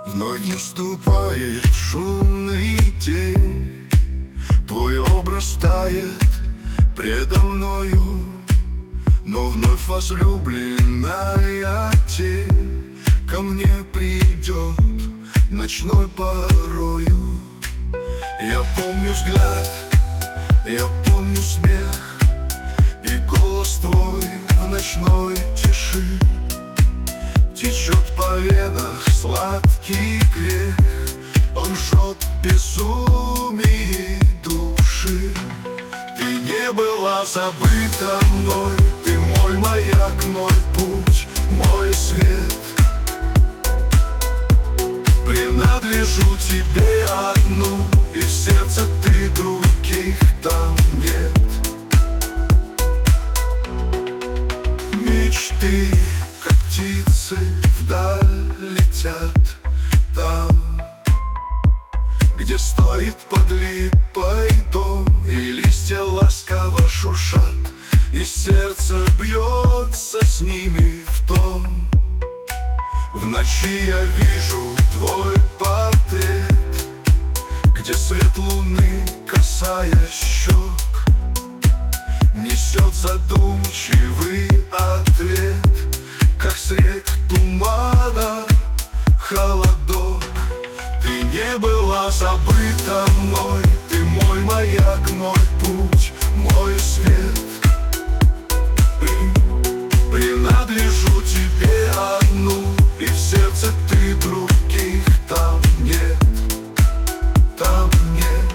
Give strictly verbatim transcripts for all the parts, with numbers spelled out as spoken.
Вновь наступает шумный день, твой образ тает предо мною, но вновь возлюбленная тень ко мне придет ночной порою. Я помню взгляд, я помню смех и голос твой в ночной тиши. Течет по венах сладкий грех, он жжет безумие души. Ты не была забыта мной, ты мой маяк, мой путь, мой свет. Принадлежу тебе одну, и в сердце ты, других там нет. Мечты, как птицы, вдаль летят там, где стоит под липой дом, и листья ласково шуршат, и сердце бьется с ними в тон. В ночи я вижу твой портрет, где свет луны, касаясь щек, несет задумчивый ответ, как средь тумана холодок. Ты не была забыта мной, ты мой маяк, мой путь, мой свет. Принадлежу тебе одну, и в сердце ты, других там нет, там нет.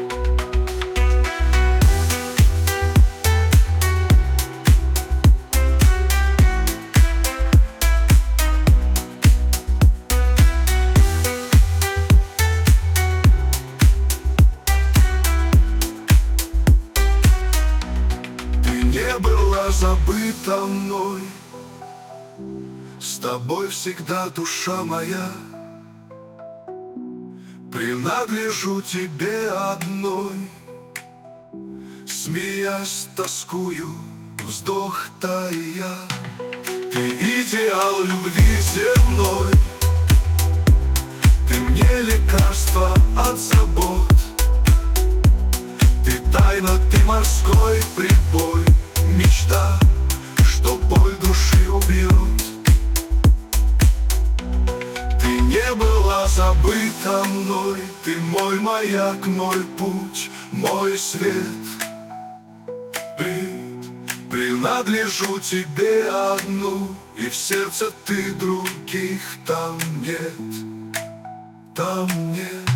Ты не была забыта мной, с тобой всегда душа моя. Принадлежу тебе одной, смеясь, тоскую, вздох тая. Ты идеал любви земной, ты мне лекарство от забот. Ты тайна, ты морской прибой, мечта, что боль души убьет. Ты не была забыта мной, ты мой маяк, мой путь, мой свет. Принадлежу тебе одну, и в сердце ты, других там нет, там нет.